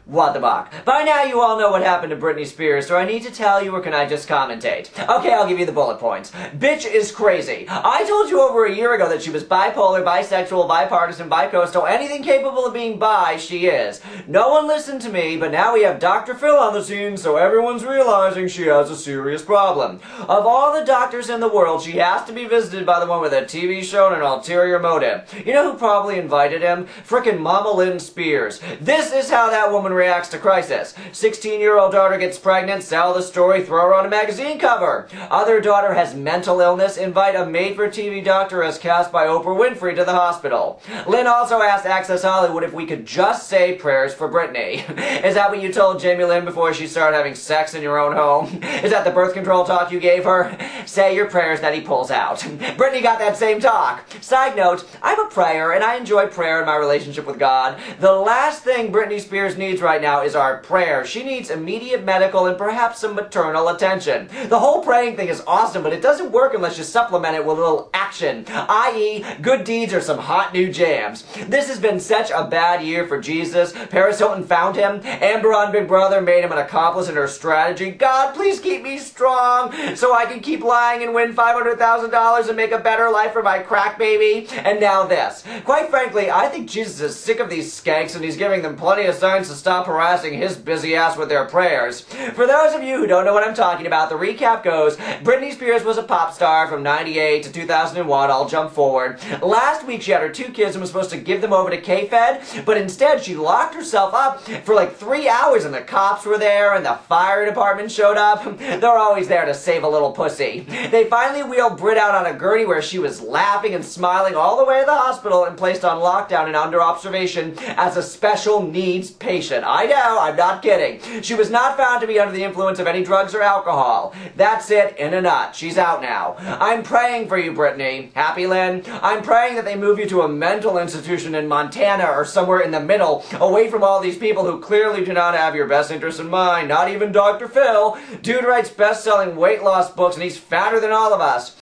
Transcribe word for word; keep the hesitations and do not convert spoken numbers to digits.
What the fuck? By now you all know what happened to Britney Spears, so I need to tell you or can I just commentate? Okay, I'll give you the bullet points. Bitch is crazy. I told you over a year ago that she was bipolar, bisexual, bipartisan, bicoastal, anything capable of being bi, she is. No one listened to me, but now we have Doctor Phil on the scene, so everyone's realizing she has a serious problem. Of all the doctors in the world, she has to be visited by the one with a T V show and an ulterior motive. You know who probably invited him? Frickin' Mama Lynn Spears. This is how that woman reacts to crisis. sixteen-year-old daughter gets pregnant, sell the story, throw her on a magazine cover. Other daughter has mental illness, invite a made-for-T V doctor as cast by Oprah Winfrey to the hospital. Lynn also asked Access Hollywood if we could just say prayers for Britney. Is that what you told Jamie Lynn before she started having sex in your own home? Is that the birth control talk you gave her? Say your prayers that he pulls out. Britney got that same talk. Side note, I'm a prayer and I enjoy prayer in my relationship with God. The last thing Britney Spears needs right now is our prayer. She needs immediate medical and perhaps some maternal attention. The whole praying thing is awesome, but it doesn't work unless you supplement it with a little action, that is good deeds or some hot new jams. This has been such a bad year for Jesus. Paris Hilton found him. Amber on Big Brother made him an accomplice in her strategy. God, please keep me strong so I can keep lying and win five hundred thousand dollars and make a better life for my crack baby. And now this. Quite frankly, I think Jesus is sick of these skanks and he's giving them plenty of signs to stop harassing his busy ass with their prayers. For those of you who don't know what I'm talking about, the recap goes, Britney Spears was a pop star from ninety-eight to two thousand one. I'll jump forward. Last week she had her two kids and was supposed to give them over to K-Fed, but instead she locked herself up for like three hours and the cops were there and the fire department showed up. They're always there to save a little pussy. They finally wheeled Brit out on a gurney where she was laughing and smiling all the way to the hospital and placed on lockdown and under observation as a special needs patient. I know, I'm not kidding. She was not found to be under the influence of any drugs or alcohol. That's it in a nut. She's out now. I'm praying for you, Britney. Happy, Lynn? I'm praying that they move you to a mental institution in Montana or somewhere in the middle, away from all these people who clearly do not have your best interest in mind. Not even Doctor Phil. Dude writes best-selling weight loss books and he's fatter than all of us.